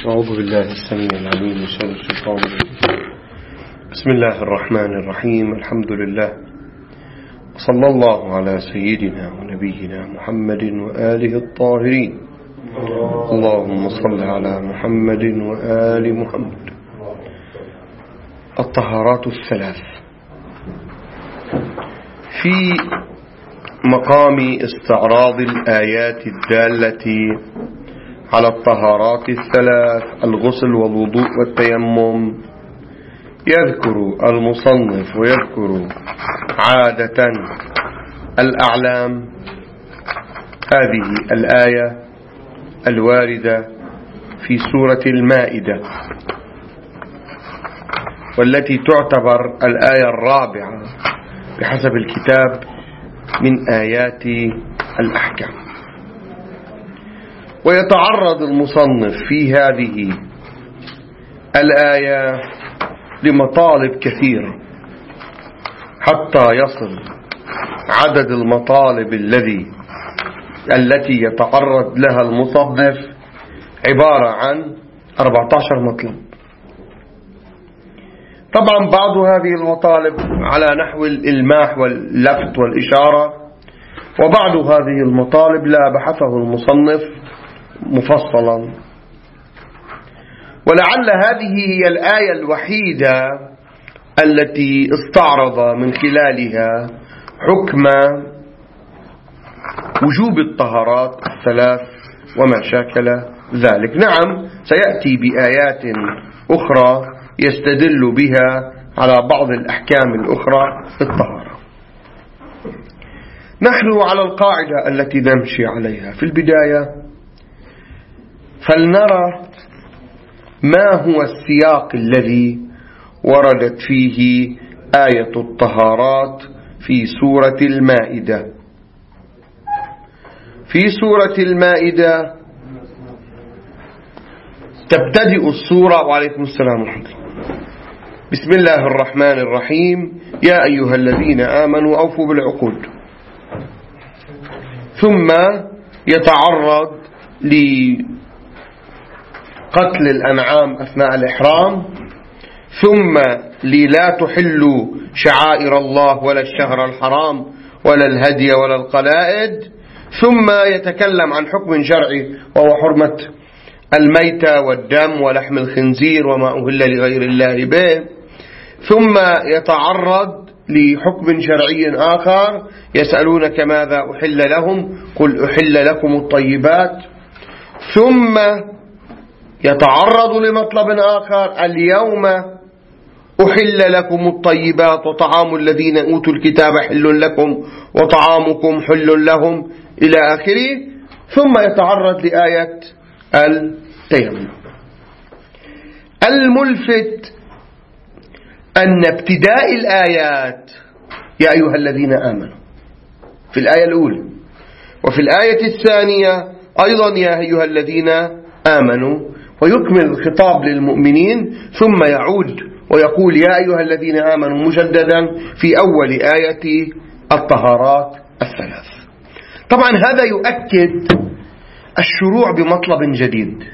أعوذ بالله السميع العليم من شر الشيطان الرجيم. بسم الله الرحمن الرحيم. الحمد لله، صلى الله على سيدنا ونبينا محمد وآله الطاهرين. اللهم صل على محمد وآل محمد. الطهارات الثلاث. في مقام استعراض الآيات الدالة على الطهارات الثلاث، الغسل والوضوء والتيمم، يذكر المصنف ويذكر عادة الأعلام هذه الآية الواردة في سورة المائدة، والتي تعتبر الآية الرابعة بحسب الكتاب من آيات الأحكام. ويتعرض المصنف في هذه الآية لمطالب كثيرة حتى يصل عدد المطالب التي يتعرض لها المصنف عبارة عن 14 مطلب. طبعا بعض هذه المطالب على نحو الإلماح واللفت والإشارة، وبعض هذه المطالب لا بحثه المصنف مفصلا. ولعل هذه هي الآية الوحيدة التي استعرض من خلالها حكم وجوب الطهارات الثلاث وما شاكل ذلك. نعم، سيأتي بآيات أخرى يستدل بها على بعض الأحكام الأخرى في الطهارة. نحن على القاعدة التي نمشي عليها في البداية، فلنرى ما هو السياق الذي وردت فيه آية الطهارات في سورة المائدة. في سورة المائدة تبتدئ السورة، وعليكم السلام ورحمة الله، بسم الله الرحمن الرحيم: يا أيها الذين آمنوا أوفوا بالعقود. ثم يتعرض لقتل الأنعام أثناء الإحرام، ثم لا تحلوا شعائر الله ولا الشهر الحرام ولا الهدي ولا القلائد، ثم يتكلم عن حكم شرعي وهو حرمة الميتة والدم ولحم الخنزير وما أهل لغير الله به، ثم يتعرض لحكم شرعي آخر: يسألونك ماذا أحل لهم قل أحل لكم الطيبات. ثم يتعرض لمطلب آخر: اليوم أحل لكم الطيبات وطعام الذين أوتوا الكتاب حل لكم وطعامكم حل لهم، إلى آخره. ثم يتعرض لآية التيمم. الملفت أن ابتداء الآيات يا أيها الذين آمنوا في الآية الأولى، وفي الآية الثانية أيضا يا أيها الذين آمنوا، ويكمل الخطاب للمؤمنين، ثم يعود ويقول يا أيها الذين آمنوا مجددا في أول آية الطهارات الثلاث. طبعا هذا يؤكد الشروع بمطلب جديد.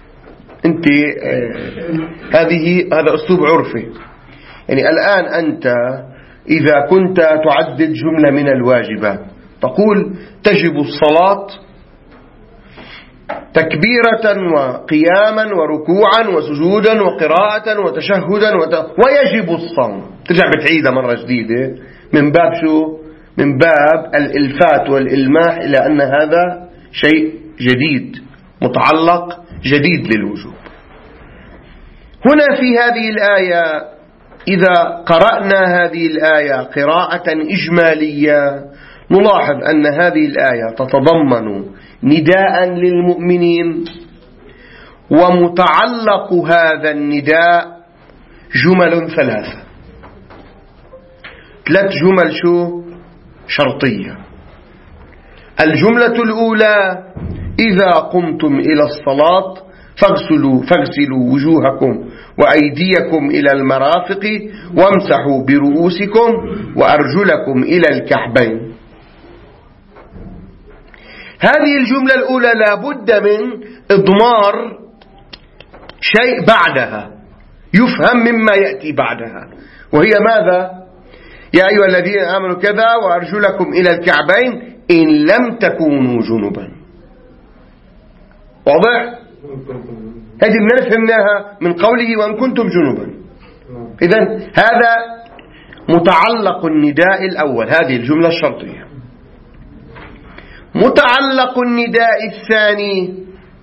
هذا أسلوب عرفي. يعني الآن أنت إذا كنت تعدد جملة من الواجبات تقول تجب الصلاة تكبيرة وقياما وركوعا وسجودا وقراءة وتشهدا ويجب الصوم، ترجع بتعيدها مرة جديدة من باب شو؟ من باب الإلفات والإلماح إلى أن هذا شيء جديد متعلق جديد للوجوب. هنا في هذه الآية إذا قرأنا هذه الآية قراءة إجمالية نلاحظ أن هذه الآية تتضمن نداء للمؤمنين، ومتعلق هذا النداء جمل ثلاثة، 3 جمل شرطية. الجملة الأولى: إذا قمتم إلى الصلاة فاغسلوا وجوهكم وأيديكم إلى المرافق وامسحوا برؤوسكم وأرجلكم إلى الكعبين. هذه الجملة الأولى لا بد من إضمار شيء بعدها يفهم مما يأتي بعدها، وهي ماذا؟ يا أيها الذين آمنوا كذا وأرجلكم إلى الكعبين إن لم تكونوا جنبا. واضح؟ هذه من فهمناها من قوله وإن كنتم جنبا. إذن هذا متعلق النداء الأول، هذه الجملة الشرطية. متعلق النداء الثاني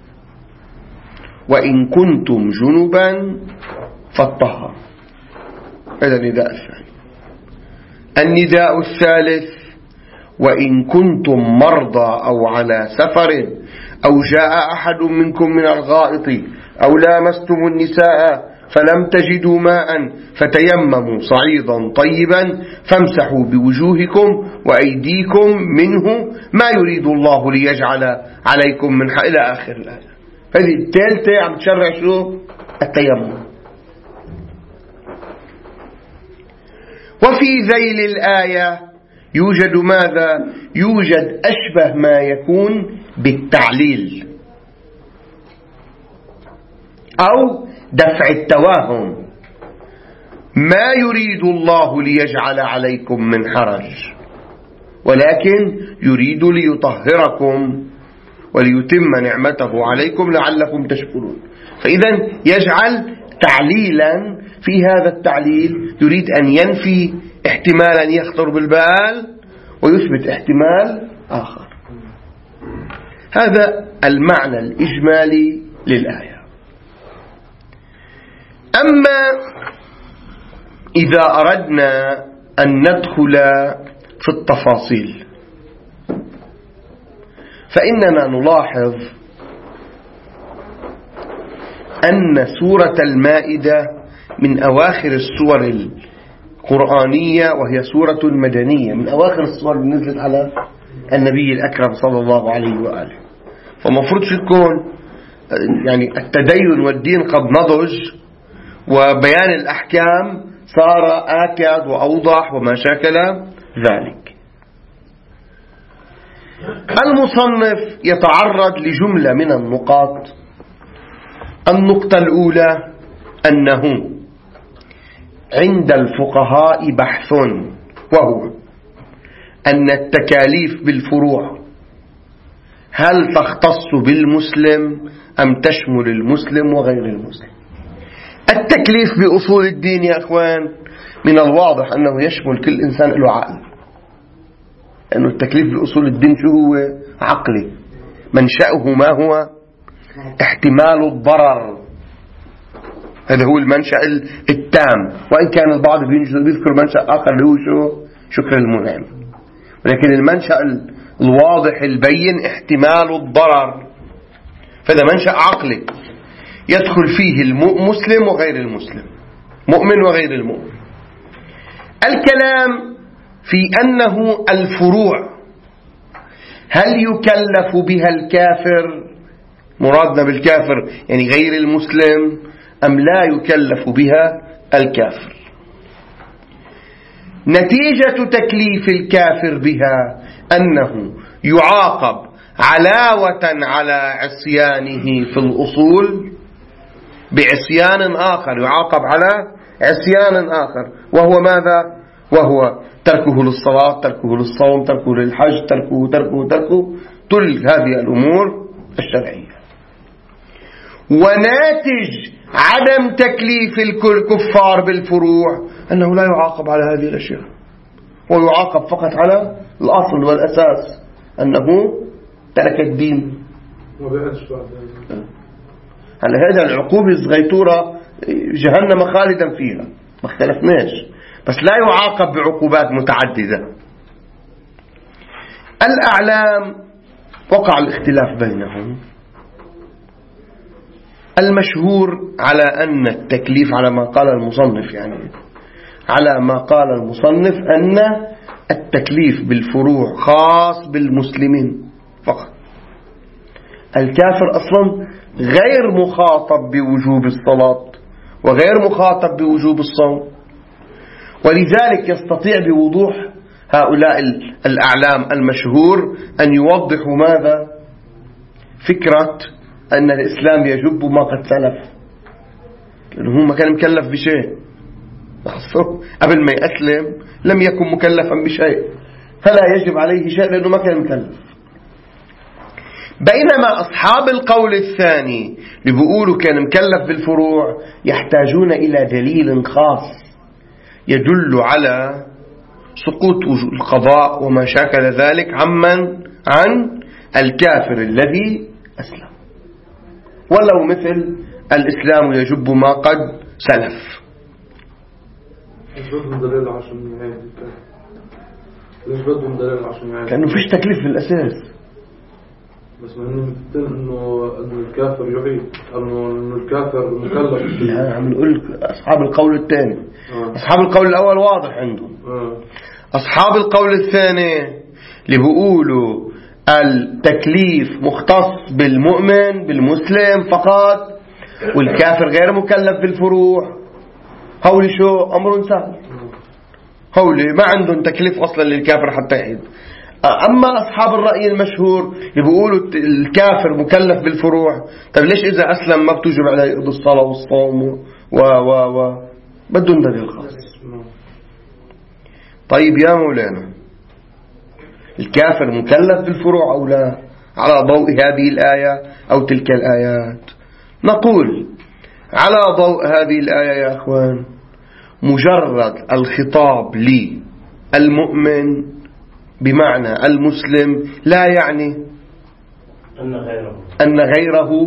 وإن كنتم جنبا فاطهروا، هذا النداء الثاني. النداء الثالث وإن كنتم مرضى أو على سفر أو جاء أحد منكم من الغائط أو لامستم النساء فلم تجدوا ماء فتيمموا صعيدا طيبا فامسحوا بوجوهكم وأيديكم منه ما يريد الله ليجعل عليكم من إلى آخر الآية. هذه الثالثة عم تشرع شو؟ التيمم. وفي ذيل الآية يوجد ماذا؟ يوجد أشبه ما يكون بالتعليل أو دفع التوهم. ما يريد الله ليجعل عليكم من حرج ولكن يريد ليطهركم وليتم نعمته عليكم لعلكم تشكرون. فإذا يجعل تعليلا، في هذا التعليل يريد أن ينفي احتمالا يخطر بالبال ويثبت احتمال آخر. هذا المعنى الإجمالي للآية. أما إذا أردنا أن ندخل في التفاصيل فإننا نلاحظ أن سورة المائدة من أواخر السور القرآنية، وهي سورة مدنية، من أواخر السور اللي نزلت على النبي الأكرم صلى الله عليه وآله. فمفروض تكون يعني التدين والدين قد نضج وبيان الأحكام صار آكد وأوضح وما شاكل ذلك. المصنف يتعرض لجملة من النقاط. النقطة الأولى أنه عند الفقهاء بحث، وهو أن التكاليف بالفروع هل تختص بالمسلم أم تشمل المسلم وغير المسلم. التكليف بأصول الدين يا أخوان من الواضح أنه يشمل كل إنسان له عقل، لأنه التكليف بأصول الدين شو هو؟ عقلي، منشأه ما هو؟ احتمال الضرر، هذا هو المنشأ التام، وإن كان البعض بيذكر منشأ آخر اللي هو شو؟ شكر المنعم، ولكن المنشأ الواضح البين احتمال الضرر، فهذا منشأ عقلي يدخل فيه المسلم وغير المسلم، مؤمن وغير المؤمن. الكلام في أنه الفروع هل يكلف بها الكافر، مرادنا بالكافر يعني غير المسلم، أم لا يكلف بها الكافر. نتيجة تكليف الكافر بها أنه يعاقب علاوة على عصيانه في الأصول بعصيان آخر، يعاقب على عصيان آخر، وهو ماذا؟ وهو تركه للصلاة، تركه للصوم، تركه للحج، تركه كل هذه الأمور الشرعية. وناتج عدم تكليف الكفار بالفروع أنه لا يعاقب على هذه الأشياء، ويعاقب فقط على الأصل والأساس أنه ترك الدين. هلا هذا العقوبة الصغيرة جهنم خالدا فيها، ما اختلفناش، بس لا يعاقب بعقوبات متعددة. الأعلام وقع الاختلاف بينهم. المشهور على أن التكليف على ما قال المصنف، يعني على ما قال المصنف أن التكليف بالفروع خاص بالمسلمين فقط. الكافر أصلا غير مخاطب بوجوب الصلاة وغير مخاطب بوجوب الصوم، ولذلك يستطيع بوضوح هؤلاء الأعلام المشهور أن يوضحوا ماذا؟ فكرة أن الإسلام يجب ما قد سلف، لأنه هو ما كان مكلف بشيء، قبل ما يأسلم لم يكن مكلفا بشيء، فلا يجب عليه شيء لأنه ما كان مكلف. بينما أصحاب القول الثاني اللي بيقولوا كان مكلف بالفروع يحتاجون إلى دليل خاص يدل على سقوط القضاء وما شاكل ذلك عن الكافر الذي أسلم، ولو مثل الإسلام يجب ما قد سلف. ليش بدهم دليل عشان يعيد؟ ليش بدهم دليل عشان يعيد؟ كأنه فيش تكليف في الأساس، بس إنه الكافر يعيد، إنه الكافر مكلف. لا، عم نقول أصحاب القول الثاني. أصحاب القول الأول واضح عندهم. أصحاب القول الثاني اللي بيقولوا التكليف مختص بالمؤمن بالمسلم فقط والكافر غير مكلف بالفروع، هولي شو أمر سهل، هولي ما عندهم تكليف أصلا للكافر حتى يعيد. أما أصحاب الرأي المشهور اللي بيقولوا الكافر مكلف بالفروع، طيب ليش إذا أسلم ما بتوجب عليه يقضي الصلاة والصوم بدون دليل خاص؟ طيب يا مولانا، الكافر مكلف بالفروع أو لا على ضوء هذه الآية أو تلك الآيات؟ نقول على ضوء هذه الآية يا أخوان، مجرد الخطاب للمؤمن بمعنى المسلم لا يعني أن غيره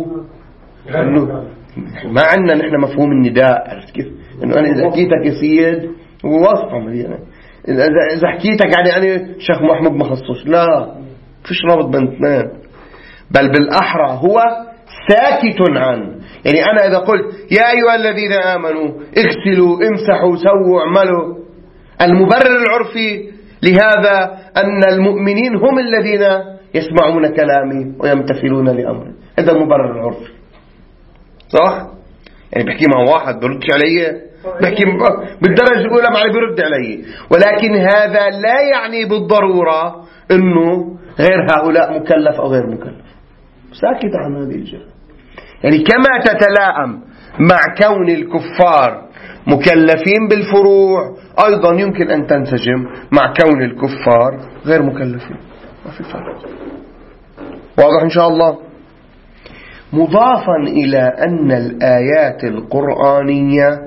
ما عندنا نحن مفهوم النداء. عرفت كيف؟ إنه أنا إذا حكيتك يا سيد هو واصفة مليانة، إذا حكيتك يعني شيخ محمود ما خصوش، لا فيش رابط بين اثنين، بل بالأحرى هو ساكت عنه. يعني أنا إذا قلت يا أيها الذين آمنوا اغسلوا امسحوا سووا اعملوا، المبرر العرفي لهذا أن المؤمنين هم الذين يسمعون كلامي ويمتثلون لأمري، هذا المبرر العرفي، صح؟ يعني بحكي مع واحد بردش علي، بحكي بالدرجة الأولى معي برد علي، ولكن هذا لا يعني بالضرورة أنه غير هؤلاء مكلف أو غير مكلف، ساكت عن هذه الجهة. يعني كما تتلائم مع كون الكفار مكلفين بالفروع أيضا يمكن أن تنسجم مع كون الكفار غير مكلفين، ما في فرق. واضح إن شاء الله؟ مضافا إلى أن الآيات القرآنية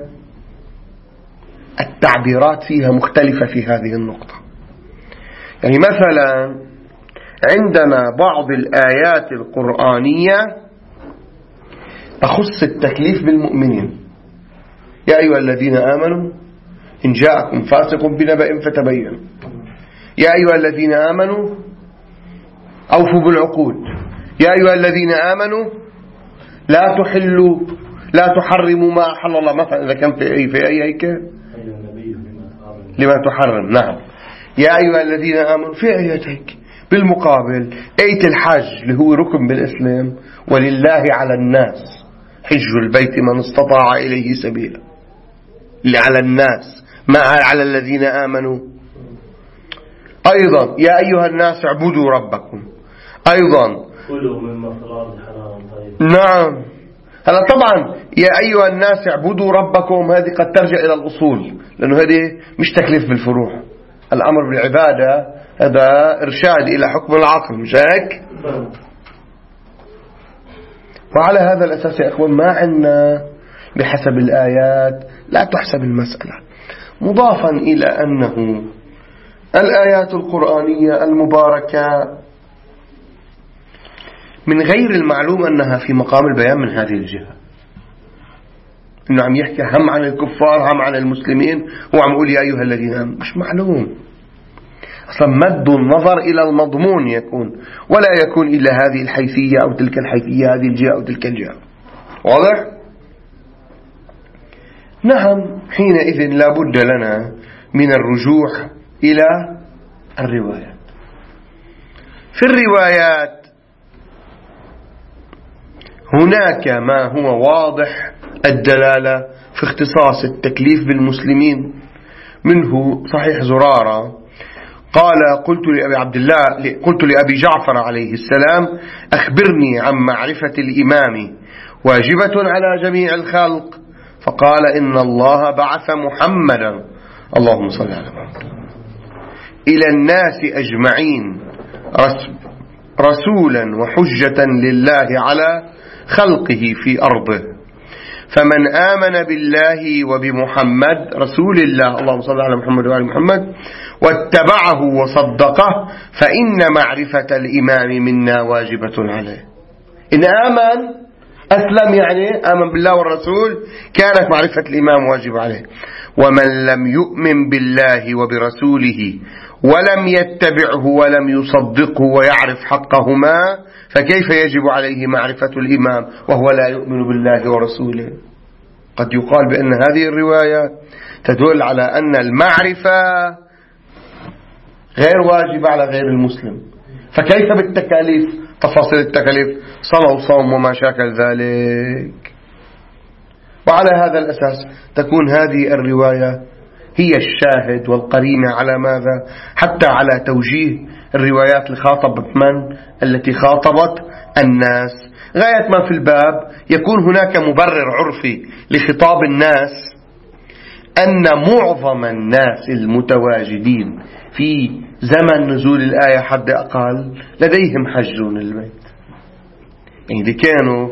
التعبيرات فيها مختلفة في هذه النقطة. يعني مثلا عندنا بعض الآيات القرآنية تخص التكليف بالمؤمنين، يا أيها الذين آمنوا إن جاءكم فاسق بنبأ فتبينوا، يا أيها الذين آمنوا أوفوا بالعقود، يا أيها الذين آمنوا لا تحرموا ما أحل الله، مثلا إذا كان في أي هيكل لما تحرم. نعم، يا أيها الذين آمنوا في آيات هيك. بالمقابل آية الحج اللي هو ركن بالإسلام، ولله على الناس حج البيت من استطاع إليه سبيلا، اللي على الناس ما على الذين آمنوا. أيضا يا أيها الناس اعبدوا ربكم، أيضا كلوا مما في الأرض حلالا طيبا. نعم، هلا طبعا يا أيها الناس اعبدوا ربكم هذه قد ترجع إلى الأصول، لأنه هذه مش تكليف بالفروع، الأمر بالعبادة هذا إرشاد إلى حكم العقل، مش هيك؟ وعلى هذا الأساس يا أخوان ما عندنا بحسب الآيات لا تحسب المسألة، مضافا إلى أنه الآيات القرآنية المباركة من غير المعلوم أنها في مقام البيان من هذه الجهة، إنه عم يحكي هم عن الكفار هم عن المسلمين، هو عم يقول يا أيها الذين آمنوا، مش معلوم أصلا مد النظر إلى المضمون يكون، ولا يكون إلا هذه الحيثية أو تلك الحيثية، هذه الجهة أو تلك الجهة. واضح؟ نعم، حينئذ لا بد لنا من الرجوع إلى الروايات. في الروايات هناك ما هو واضح الدلالة في اختصاص التكليف بالمسلمين، منه صحيح زرارة قال قلت لأبي جعفر عليه السلام أخبرني عن معرفة الإمام واجبة على جميع الخلق، فقال إن الله بعث محمدا اللهم صل على محمد إلى الناس أجمعين رسولا وحجة لله على خلقه في أرضه، فمن آمن بالله وبمحمد رسول الله اللهم صل على محمد وعلى محمد واتبعه وصدقه فإن معرفة الإمام منا واجبة عليه. إن آمن أسلم، يعني آمن بالله والرسول، كانت معرفة الإمام واجب عليه. ومن لم يؤمن بالله وبرسوله ولم يتبعه ولم يصدقه ويعرف حقهما فكيف يجب عليه معرفة الإمام وهو لا يؤمن بالله ورسوله؟ قد يقال بأن هذه الرواية تدل على أن المعرفة غير واجبة على غير المسلم، فكيف بالتكاليف، تفاصيل التكاليف، صلاة وصوم وما شاكل ذلك. وعلى هذا الأساس تكون هذه الرواية هي الشاهد والقرينة على ماذا؟ حتى على توجيه الروايات لخاطب من؟ التي خاطبت الناس. غاية ما في الباب يكون هناك مبرر عرفي لخطاب الناس أن معظم الناس المتواجدين في زمن نزول الآية حد أقل لديهم حجون البيت، يعني دي كانوا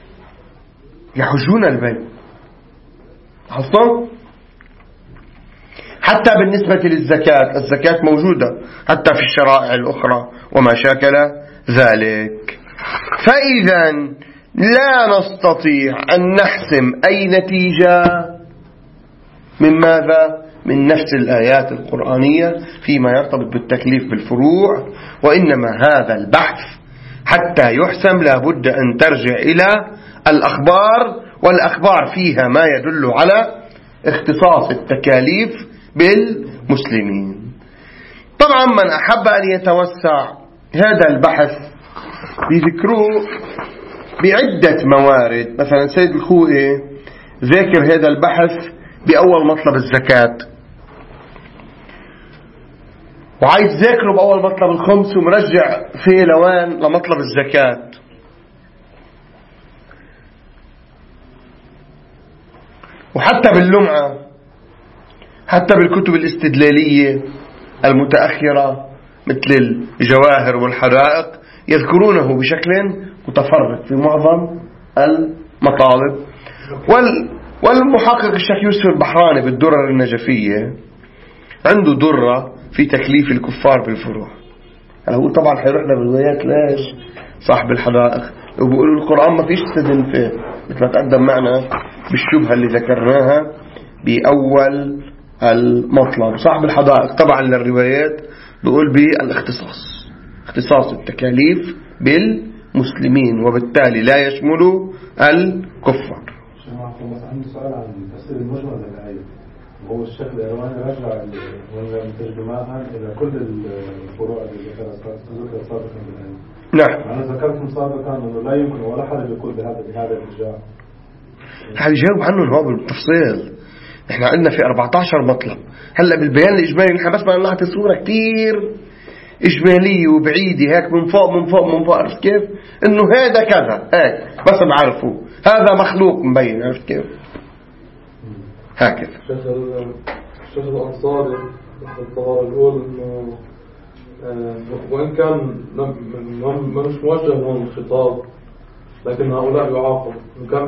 يحجون البيت حصلوا. حتى بالنسبة للزكاة، الزكاة موجودة حتى في الشرائع الأخرى وما شاكل ذلك. فإذا لا نستطيع أن نحسم أي نتيجة من ماذا؟ من نفس الآيات القرآنية فيما يرتبط بالتكليف بالفروع، وإنما هذا البحث حتى يحسم لابد أن ترجع إلى الأخبار، والأخبار فيها ما يدل على اختصاص التكاليف بالمسلمين. طبعا من أحب أن يتوسع هذا البحث بذكره بعدة موارد، مثلا سيد الخوئي ذاكر هذا البحث بأول مطلب الزكاة، وعايز ذاكره بأول مطلب الخمس ومرجع فيه لوين لمطلب الزكاة. وحتى باللمعة، حتى بالكتب الاستدلالية المتأخرة مثل الجواهر والحدائق يذكرونه بشكل متفرق في معظم المطالب. والمحقق الشيخ يوسف البحراني بالدرر النجفية عنده درة في تكليف الكفار بالفروع. هو طبعا حيروحنا بالروايات ليش صاحب الحدائق وبيقولوا القرآن ما فيش استدل فيه، مثل ما تقدم معنا بالشبهة اللي ذكرناها بأول المطلب. صاحب الحدائق طبعا للروايات بيقول بالاختصاص، اختصاص التكاليف بالمسلمين وبالتالي لا يشمل الكفار. عندي سؤال عن تفسير المجمل للآية. هو الشيخ الإيراني رجع ترجماها إلى كل الفروع اللي ذكرها سابقا بالآية. نعم. أنا ذكرتم سابقا أنه لا يمكن ولا حرج يقول بهذا الإرجاع. هيجاوب عنه هو بالتفصيل. احنا عندنا في 14 مطلب. هلا بالبيان الإجمالي نحن بس بدنا نعطي صورة كتير إجمالية وبعيدة هيك من فوق من فوق من فوق، عرفت كيف؟ إنه هذا كذا هيك بس بعرفه، هذا مخلوق مبين، عرفت كيف؟ هكذا. الشيخ الأنصاري يقول إنه وإن كان مش موجه لهم الخطاب لكن هؤلاء يعاقب، كان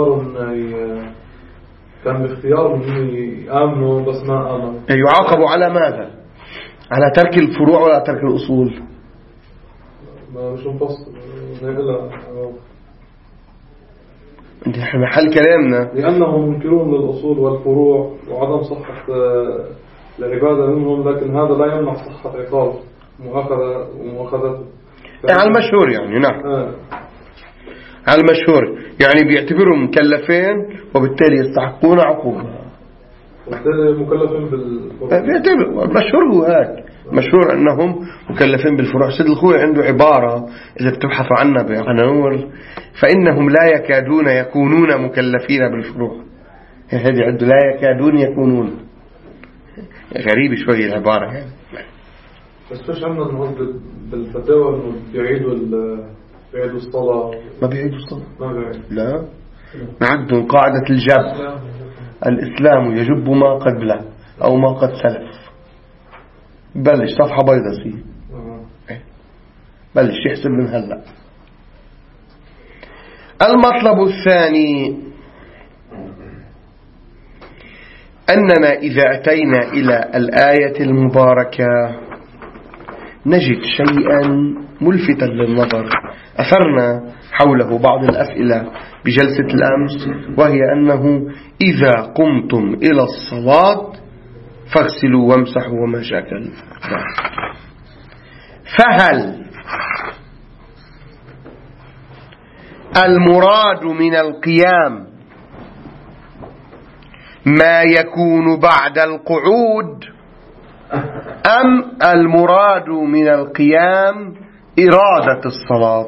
باختيارهم يآمنوا بس ما آمنوا. يعاقبوا على ماذا؟ على ترك الفروع ولا ترك الأصول؟ ما مش مفصل نحن محل كلامنا لأنهم منكرون للأصول والفروع وعدم صحة العبادة منهم، لكن هذا لا يمنع صحة عقاب ومؤاخذته على المشهور يعني. نعم على المشهور يعني بيعتبرهم مكلفين وبالتالي يستحقون عقوبة، وبالتالي مكلفين بالفروع. بيعتبر المشهور هو هيك، مشهور أنهم مكلفين بالفروع. سيد الخوي عنده عبارة إذا بتبحثوا عنها بعناور فإنهم لا يكادون يكونون مكلفين بالفروع. هذه عنده لا يكادون يكونون، غريب شوية العبارة يعني. بس فيش عندنا النهاردة بالفتاوى إنه بيعيدوا الصلاة. ما بيعيدوا الصلاة؟ ما بيعيدوا. لا، ما عندهم قاعدة الجب. الإسلام يجب ما قبله أو ما قد سلف. بلش صفحة بيضة فيه، بلش يحسب من هلأ. المطلب الثاني أننا إذا أتينا إلى الآية المباركة نجد شيئا ملفتا للنظر أثرنا حوله بعض الأسئلة بجلسة الأمس، وهي أنه إذا قمتم إلى الصلاة فاغسلوا وامسحوا وما شاكل. فهل المراد من القيام ما يكون بعد القعود، أم المراد من القيام إرادة الصلاة؟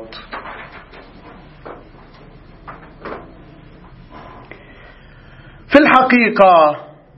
في الحقيقة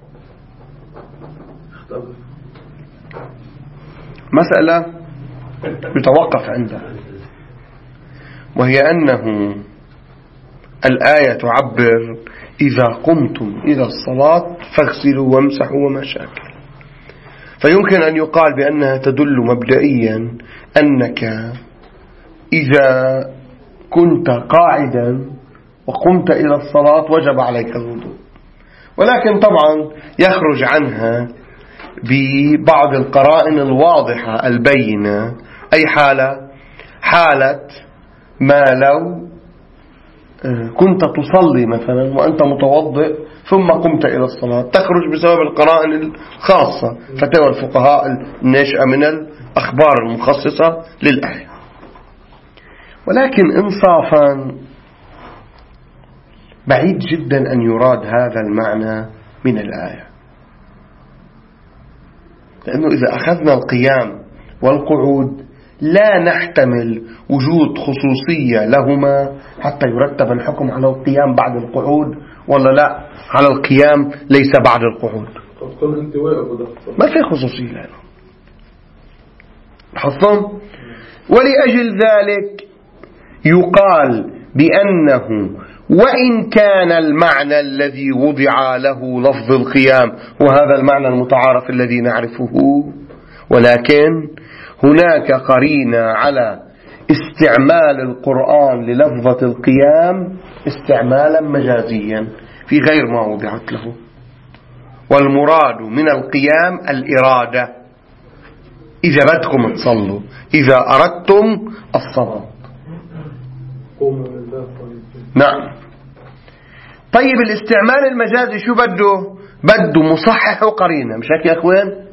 مسألة يتوقف عندها، وهي أنه الآية تعبر إذا قمتم إلى الصلاة فاغسلوا وامسحوا وما شاكل، فيمكن أن يقال بأنها تدل مبدئيا أنك إذا كنت قاعدا وقمت إلى الصلاة وجب عليك الوضوء، ولكن طبعا يخرج عنها ببعض القرائن الواضحة البينة. أي حالة ما لو كنت تصلي مثلا وأنت متوضئ ثم قمت إلى الصلاة، تخرج بسبب القرائن الخاصة، فتوى الفقهاء الناشئة من الأخبار المخصصة للآية. ولكن إنصافا بعيد جدا أن يراد هذا المعنى من الآية، لأنه إذا أخذنا القيام والقعود لا نحتمل وجود خصوصية لهما حتى يرتب الحكم على القيام بعد القعود، ولا لا على القيام ليس بعد القعود. ما في خصوصية لهم. حفظهم. ولأجل ذلك يقال بأنه وإن كان المعنى الذي وضع له لفظ القيام وهذا المعنى المتعارف الذي نعرفه، ولكن هناك قرينة على استعمال القرآن للفظة القيام استعمالا مجازيا في غير ما وضعت له، والمراد من القيام الإرادة. إذا بدكم تصلوا، إذا أردتم الصلاة. نعم. طيب الاستعمال المجازي شو بده مصحح وقرينة، مش هيك يا أخوان؟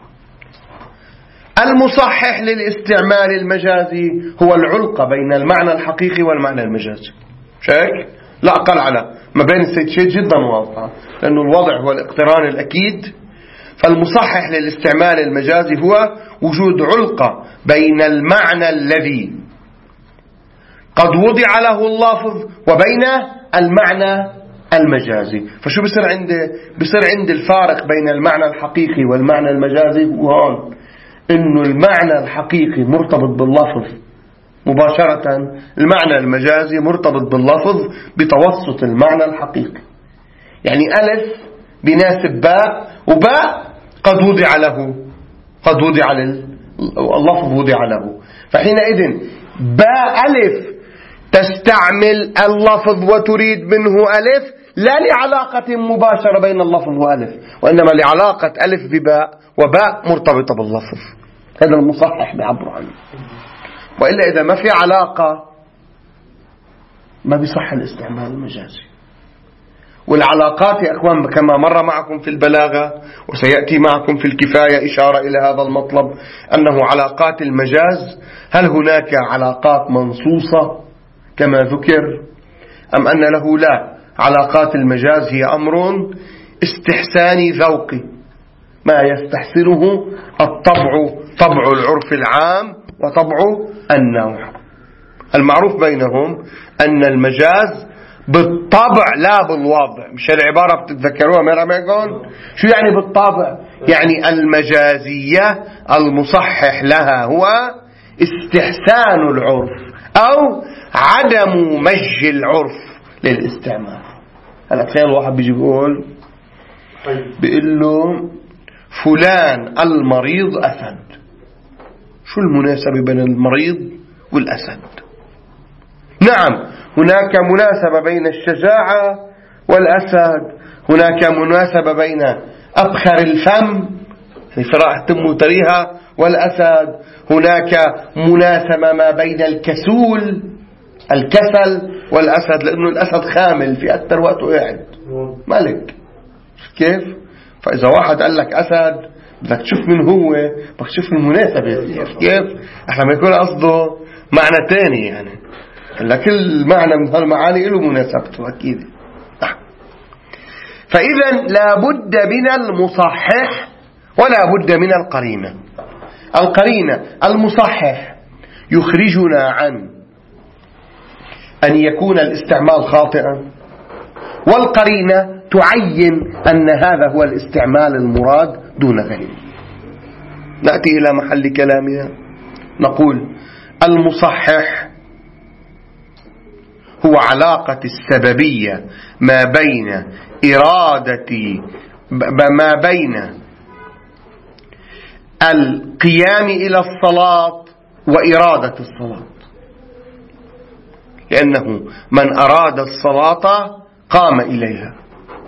المصحح للاستعمال المجازي هو العلقة بين المعنى الحقيقي والمعنى المجازي، مش هيك؟ لا أقل على ما بين السيتشين جدا واضحة، لأنه الوضع هو الاقتران الأكيد. فالمصحح للاستعمال المجازي هو وجود علقة بين المعنى الذي قد وضع له اللفظ وبين المعنى المجازي. فشو بصير عند الفارق بين المعنى الحقيقي والمعنى المجازي وهون إنه المعنى الحقيقي مرتبط باللفظ مباشرة، المعنى المجازي مرتبط باللفظ بتوسط المعنى الحقيقي. يعني ألف بناسب باء، وباء قد وضع اللفظ وضع له، فحينئذ باء ألف تستعمل اللفظ وتريد منه ألف لا لعلاقة مباشرة بين اللفظ وألف، وإنما لعلاقة ألف بباء وباء مرتبطة باللفظ. هذا المصحح بيعبر عنه. وإلا إذا ما في علاقة ما بيصح الاستعمال المجازي. والعلاقات يا أخوان كما مر معكم في البلاغة وسيأتي معكم في الكفاية إشارة إلى هذا المطلب، أنه علاقات المجاز هل هناك علاقات منصوصة كما ذكر، أم أن له لا، علاقات المجاز هي أمر استحساني ذوقي، ما يستحسنه الطبع، طبع العرف العام وطبع النوع. المعروف بينهم أن المجاز بالطبع لا بالوضع. مش العبارة بتتذكروها مرة شو يعني بالطبع؟ يعني المجازية المصحح لها هو استحسان العرف أو عدم مج العرف للاستعمال. هلا تخيل واحد بيجي بيقول بيقول له فلان المريض أسد. شو المناسبة بين المريض والأسد؟ نعم هناك مناسبة بين الشجاعة والأسد، هناك مناسبة بين أبخر الفم فراح تم تريها والأسد، هناك مناسبة ما بين الكسول الكسل والأسد، لأنه الأسد خامل في أكثر وقت قاعد ملك. كيف؟ فإذا واحد قال لك أسد بدك تشوف من هو، بدك تشوف المناسبة. كيف؟ احنا ما يكون قصده معنى تاني يعني، كل معنى من هالمعاني له مناسبته أكيد. فإذا لا بد من المصحح ولا بد من القرينة. القرينة المصحح يخرجنا عن أن يكون الاستعمال خاطئا، والقرينة تعين أن هذا هو الاستعمال المراد دون غيره. نأتي إلى محل كلامنا، نقول المصحح هو علاقة السببية ما بين القيام إلى الصلاة وإرادة الصلاة، لأنه من أراد الصلاة قام إليها.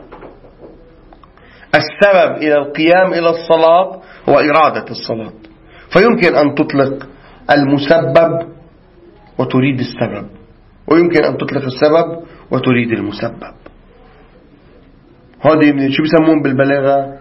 السبب إلى القيام إلى الصلاة هو إرادة الصلاة، فيمكن أن تطلق المسبب وتريد السبب، ويمكن أن تطلق السبب وتريد المسبب. هذه شو بيسمون بالبلاغة؟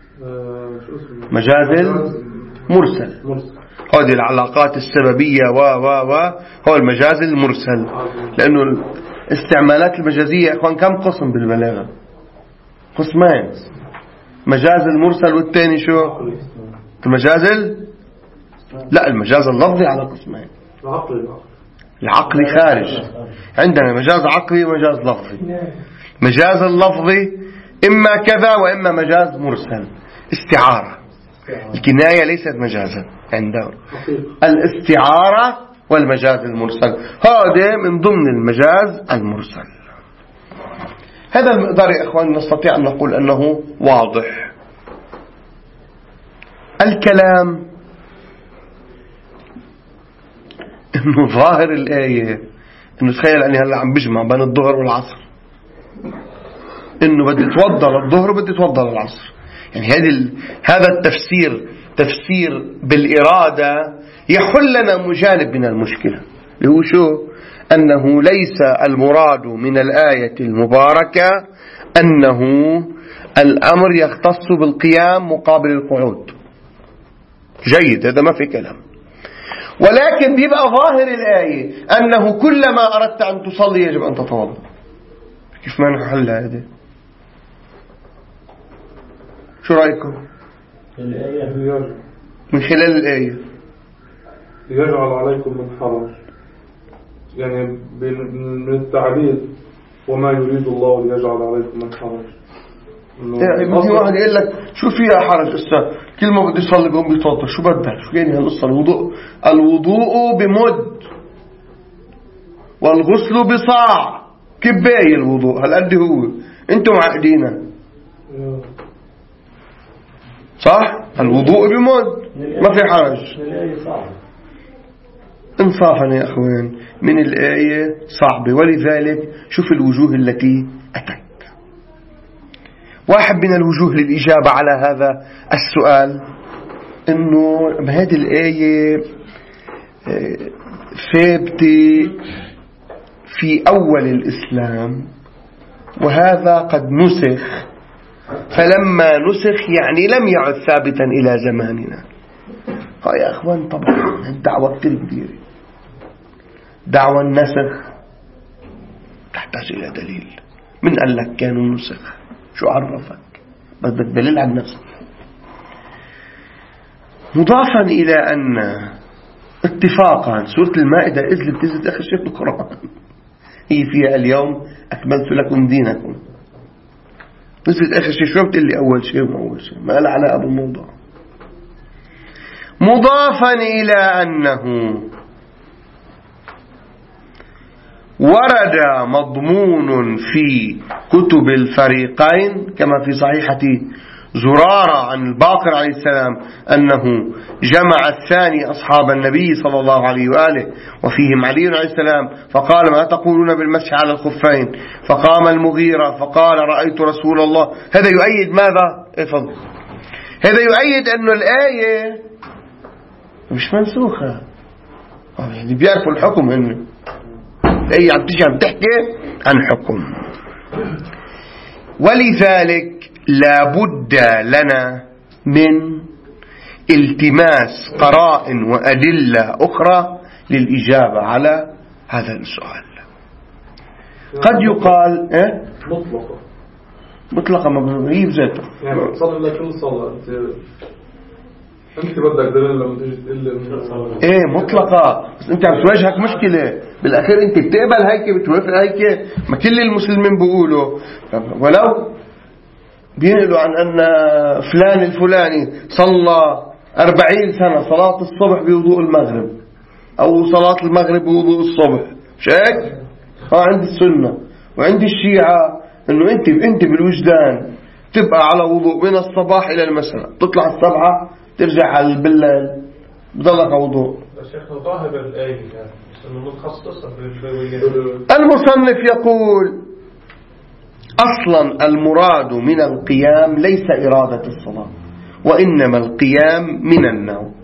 مجاز مرسل. هذه العلاقات السببية هو المجاز المرسل، لأنه الاستعمالات المجازية أخوان كم قسم بالبلاغة؟ قسمين، مجاز المرسل والثاني شو؟ المجاز لا المجاز اللفظي على قسمين. العقلي خارج، عندنا مجاز عقلي ومجاز لفظي. مجاز اللفظي إما كذا وإما مجاز مرسل، استعارة. الكناية ليست مجازا عندهم، الاستعارة والمجاز المرسل هذا من ضمن المجاز المرسل. هذا المقدار يا أخوان نستطيع أن نقول أنه واضح. الكلام إنه ظاهر الآية إنه تخيل أني هلأ عم بجمع بين الظهر والعصر، إنه بدي توضى للظهر وبدي توضى للعصر، يعني هذا التفسير تفسير بالإرادة يحل لنا مجانب من المشكلة، اللي هو شو؟ أنه ليس المراد من الآية المباركة أنه الأمر يختص بالقيام مقابل القعود. جيد، هذا ما في كلام، ولكن بيبقى ظاهر الآية أنه كلما أردت أن تصلي يجب أن تتوضأ. كيف ما نحل هذا؟ شو رأيكم؟ من خلال الآية يجعل عليكم من حرج، يعني من التعبير وما يريد الله ليجعل عليكم من حرج. يعني في واحد يقول لك شو فيها حرج أستاذ؟ كل ما بدي يصلي بقوم بيتوضأ، شو بدك؟ شو يعني هالقصة؟ الوضوء بمد والغسل بصاع، كباية الوضوء هالقد هو، انتم معقدينه صح؟ الوضوء بمد ما في حرج. انصافا يا أخوان من الآية صعبة، ولذلك شوف الوجوه التي أتت. واحد من الوجوه للإجابة على هذا السؤال إنه هذه الآية ثابتة في أول الإسلام، وهذا قد نسخ، فلما نسخ يعني لم يعد ثابتا إلى زماننا. يا أخوان طبعا الدعوة كتير كبيرة، دعوة النسخ تحتاج إلى دليل. من قال لك كانوا نسخ؟ شو عرفك؟ بس بدك دليل عن نفسك. مضافا إلى أن اتفاقا سورة المائدة نزلت آخر شيء بالقرآن، هي فيها اليوم أكملت لكم دينكم، نزلت آخر شيء. شو بتقول لي أول شيء وما أول شيء؟ ما له علاقة بالموضوع. مضافا إلى أنه ورد مضمون في كتب الفريقين كما في صحيحة زرارة عن الباقر عليه السلام أنه جمع الثاني أصحاب النبي صلى الله عليه وآله وفيهم علي عليه السلام فقال: ما تقولون بالمسح على الخفين؟ فقام المغيرة فقال: رأيت رسول الله. هذا يؤيد ماذا؟ افضل. هذا يؤيد أن الآية مش منسوخة، يعني بيعرفوا الحكم إنه الآية عم تحكي عن حكم. ولذلك لا بد لنا من التماس قرائن وأدلة أخرى للإجابة على هذا السؤال. قد يقال مطلقة ما هي بذاته، يعني صلى لك كل صلاة انت بدك دليل لما تيجي تقول مطلقة، بس انت عم تواجهك مشكلة بالاخير، انت بتقبل هيك بتوافق هيك، ما كل المسلمين بيقولوا. ولو بينقلوا عن ان فلان الفلاني صلى 40 سنة صلاة الصبح بوضوء المغرب او صلاة المغرب بوضوء الصبح، مش هيك؟ عند السنة وعند الشيعة انه انت بالوجدان تبقى على وضوء من الصباح الى المساء، تطلع الصبح ترجع على بالليل بضلك وضوء. شيخنا ظاهر الآية انه متخصصة المصنف يقول: اصلا المراد من القيام ليس إرادة الصلاة، وإنما القيام من النوم.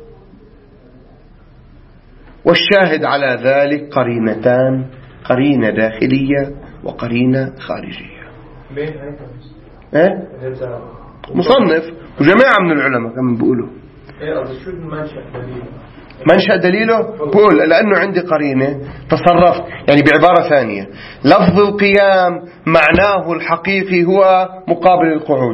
والشاهد على ذلك قرينتان: قرينة داخلية وقرينة خارجية. مصنف وجماعة من العلماء كما بيقولوا. شو المنشأ دليله؟ منشأ دليله بقول لأنه عندي قرينة تصرف، يعني بعبارة ثانية لفظ القيام معناه الحقيقي هو مقابل القعود.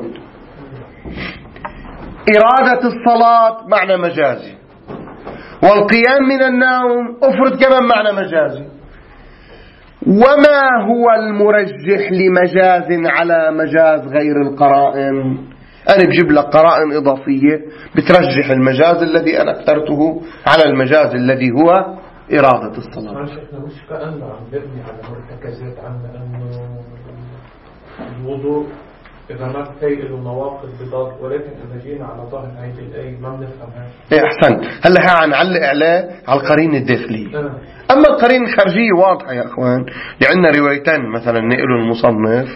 إرادة الصلاة معنى مجازي، والقيام من النوم أفرد كمان معنى مجازي. وما هو المرجح لمجاز على مجاز غير القرائن؟ أنا بجيب لك قرائن إضافية بترجح المجاز الذي أنا اخترته على المجاز الذي هو إرادة الصلاة. مش كأنه عم ببني على مرتكزات عنا أنه الوضوء إذا ما تفيق له نواقض بضاد، ولكن إذا جينا على ظاهر هذه الآية ما بنفهمها. أحسن. هلا هنعلق عليه على القرينة الداخلية. أما القرينة الخارجية واضحة يا أخوان، لعنا روايتين مثلا نقلوا المصنف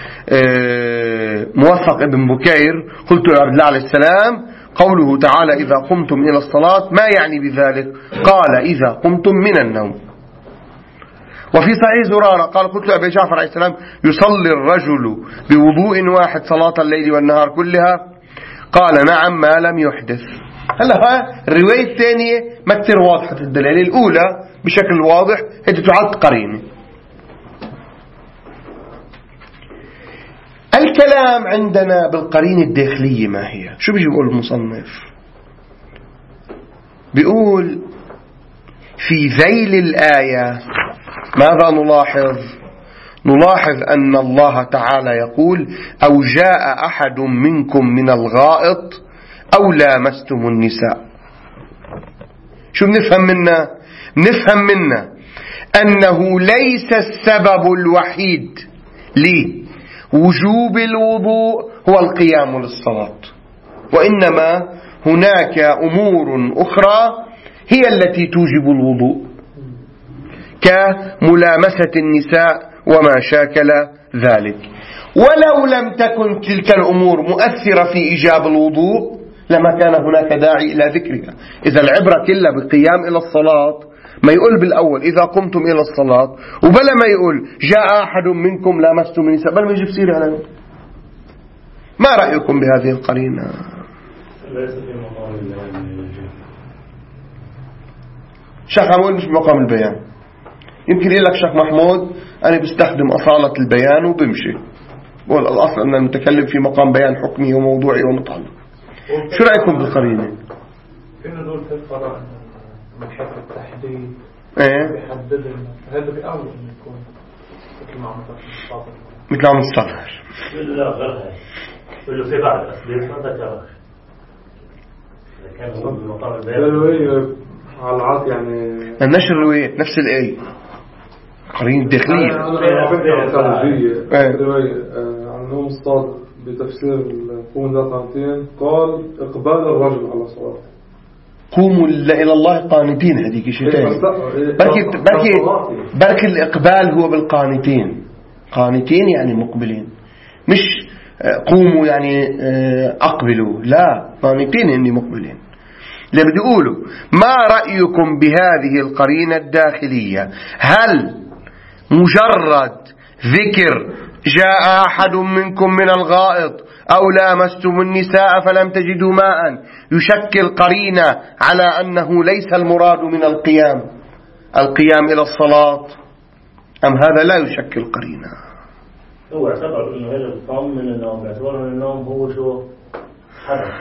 موفق ابن بكير: قلت يا عبد الله عليه السلام قوله تعالى: إذا قمتم إلى الصلاة، ما يعني بذلك؟ قال: إذا قمتم من النوم. وفي صحيح زرارة قال: قلت لأبي جعفر عليه السلام: يصلي الرجل بوضوء واحد صلاة الليل والنهار كلها؟ قال: نعم ما لم يحدث. هلا الرواية الثانية ما كثير واضحة الدلالة، الأولى بشكل واضح هي تعد قرينة. الكلام عندنا بالقرينة الداخلية ما هي؟ شو بيجي بيقول المصنف؟ بيقول في ذيل الآية ماذا نلاحظ؟ نلاحظ أن الله تعالى يقول: أو جاء أحد منكم من الغائط أو لامستم النساء. شو بنفهم منا؟ نفهم منا أنه ليس السبب الوحيد لوجوب الوضوء هو القيام للصلاة، وإنما هناك أمور أخرى هي التي توجب الوضوء، كملامسة النساء وما شاكل ذلك. ولو لم تكن تلك الأمور مؤثرة في إيجاب الوضوء لما كان هناك داعي إلى ذكرها. إذا العبرة كلها بالقيام إلى الصلاة، ما يقول بالأول إذا قمتم إلى الصلاة، وبلا ما يقول جاء أحد منكم لامستم النساء، بل ما يجيب سيرة على ما رأيكم بهذه القرينة؟ ليس في مقام البيان. شيخ محمود مش بمقام البيان. يمكن يقول لك شيخ محمود أنا بستخدم أصالة البيان وبمشي، بقول الأصل أن نتكلم في مقام بيان حكمي وموضوعي ومتعلق. شو رأيكم بالقرينة؟ إنه دول في القرآن من حيث التحديد بيحدد هذا بأول إنه يكون مثل ما عم تفضل مثل عم تستظهر. لا غيرها، كله في بعض الأسباب ما ذكرها. كان هو بمقام البيان. على العاد يعني النشر الروايات نفس الآية قرينة داخلية. أنا فكرة خارجية رواية عن الإمام الصادق بتفسير قوم ذات قانتين قال إقبال الرجل على صلاة قوموا إلى الله قانتين، هذيك شيء ثاني. بركي الإقبال هو بالقانتين، قانتين يعني مقبلين، مش قوموا يعني أقبلوا، لا قانتين يعني مقبلين. اللي بدي أقوله ما رأيكم بهذه القرينة الداخلية؟ هل مجرد ذكر جاء أحد منكم من الغائط أو لامستم النساء فلم تجدوا ماء يشكل قرينة على أنه ليس المراد من القيام إلى الصلاة، أم هذا لا يشكل قرينة؟ هو اعتبر أنه هذا القام من النوم، اعتبر أن النوم هو شو حدث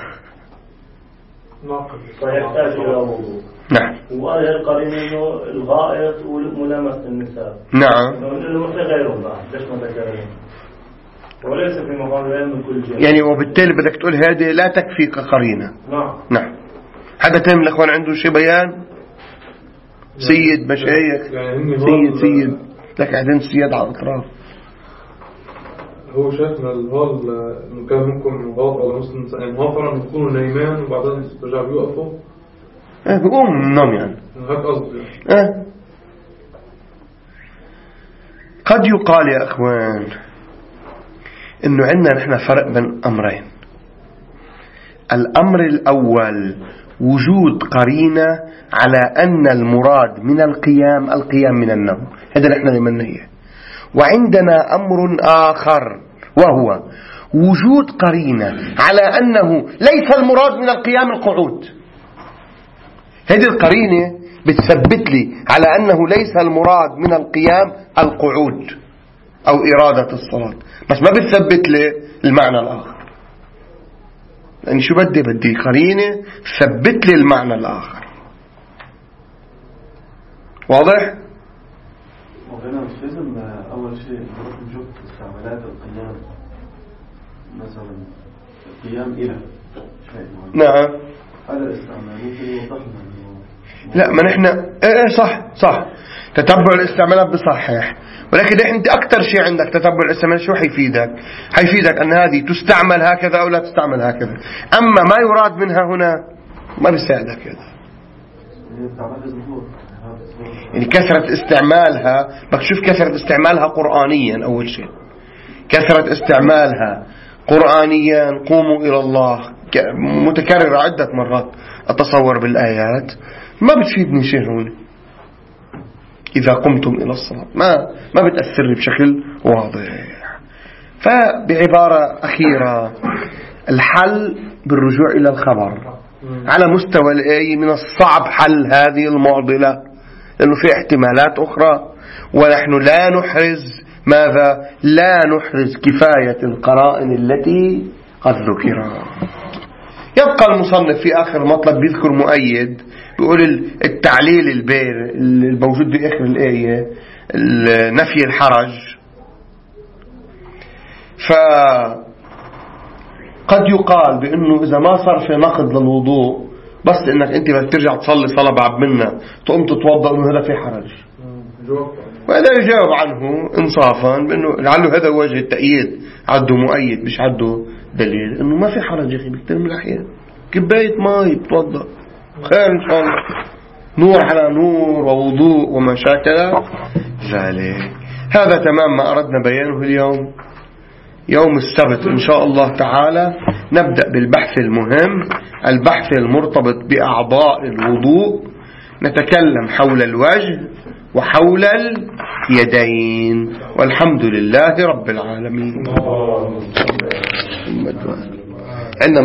فيحتاج إلى وضوء. نعم. وهذه القرينة أنه الغائط وملامسة النساء. نعم. إنه مثل غيرهم بعد ليش ما ذكرهم؟ وليس في مقام العلم من كل جهة. يعني وبالتالي بدك تقول هذه لا تكفي كقرينة. نعم. حدا تاني من الأخوان عنده شيء بيان؟ سيد مشايخ يعني سيد لك عدن سيد على الأطراف. هو شايفنا الهال إنه كان ممكن غلط على مسلم مهافرة إنه يكونوا نايمان وبعدين رجعوا بيوقفوا. بيقوم من النوم يعني. هيك قصدي. قد يقال يا أخوان إنه عندنا نحن فرق بين أمرين. الأمر الأول وجود قرينة على أن المراد من القيام من النوم، هذا نحن لمن هي. وعندنا أمر آخر وهو وجود قرينة على أنه ليس المراد من القيام القعود. هذه القرينة بتثبت لي على أنه ليس المراد من القيام القعود أو إرادة الصلاة، بس ما بتثبت لي المعنى الآخر. يعني شو بدي قرينة ثبت لي المعنى الآخر. واضح؟ وهنا مش لازم أول شيء نشوف استعمالات القيام، مثلا القيام إلى شيء معين. نعم. هذا الاستعمال ممكن يوضح لنا. لا ما نحن صح تتبع الاستعمالات بصحيح، ولكن انت اكثر شيء عندك تتبع الاستعمالات شو حيفيدك ان هذه تستعمل هكذا او لا تستعمل هكذا، اما ما يراد منها هنا ما بيساعدك هذا. يعني كثرة استعمالها بكشوف كثرة استعمالها قرآنيا. أول شيء كثرة استعمالها قرآنيا قوموا إلى الله متكررة عدة مرات أتصور بالآيات ما بتفيدني شيء هون. إذا قمتم إلى الصلاة ما بتأثر بشكل واضح. فبعبارة أخيرة الحل بالرجوع إلى الخبر. على مستوى الآية من الصعب حل هذه المعضلة لأنه في احتمالات أخرى، ونحن لا نحرز لا نحرز كفاية القرائن التي قد ذكرها. يبقى المصنف في آخر مطلب بيذكر مؤيد بيقول التعليل الموجود بآخر الآية نفي الحرج. فقد يقال بأنه إذا ما صار في نقض للوضوء بس إنك أنت بدك ترجع تصلي صلاة بعد منا تقوم تتوضأ إنه هذا في حرج، وهذا يجاوب عنه إنصافا بأنه لعله هذا وجه التأييد، عده مؤيد مش عده دليل إنه ما في حرج. يا أخي بكتير من الأحيان كباية ماء بتوضأ خير إن شاء الله، نور على نور ووضوء وما شاكل ذلك. هذا تمام ما أردنا بيانه اليوم. يوم السبت إن شاء الله تعالى نبدأ بالبحث المهم، البحث المرتبط بأعضاء الوضوء. نتكلم حول الوجه وحول اليدين، والحمد لله رب العالمين.